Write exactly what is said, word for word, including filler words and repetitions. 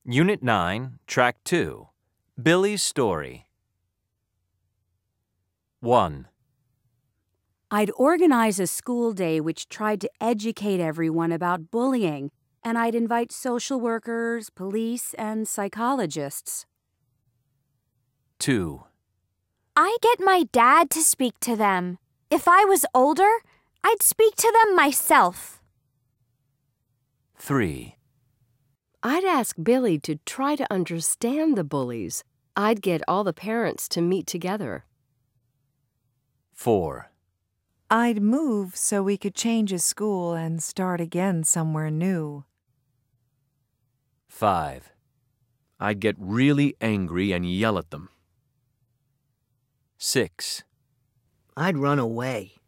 Unit nine, Track two. Billy's Story. one. I'd organize a school day which tried to educate everyone about bullying, and I'd invite social workers, police, and psychologists. two. I get my dad to speak to them. If I was older, I'd speak to them myself. three. I'd ask Billy to try to understand the bullies. I'd get all the parents to meet together. four. I'd move so we could change his school and start again somewhere new. five. I'd get really angry and yell at them. six. I'd run away.